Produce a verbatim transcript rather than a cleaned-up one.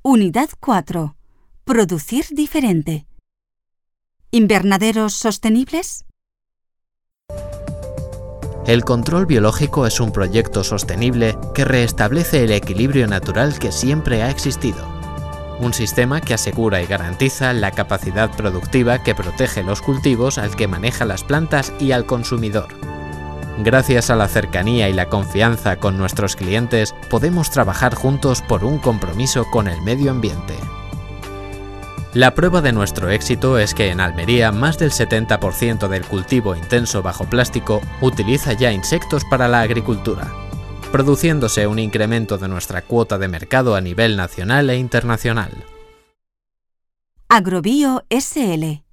Unidad cuatro. Producir diferente. ¿Invernaderos sostenibles? El control biológico es un proyecto sostenible que restablece el equilibrio natural que siempre ha existido. Un sistema que asegura y garantiza la capacidad productiva que protege los cultivos al que maneja las plantas y al consumidor. Gracias a la cercanía y la confianza con nuestros clientes, podemos trabajar juntos por un compromiso con el medio ambiente. La prueba de nuestro éxito es que en Almería más del setenta por ciento del cultivo intenso bajo plástico utiliza ya insectos para la agricultura, produciéndose un incremento de nuestra cuota de mercado a nivel nacional e internacional. Agrobio S L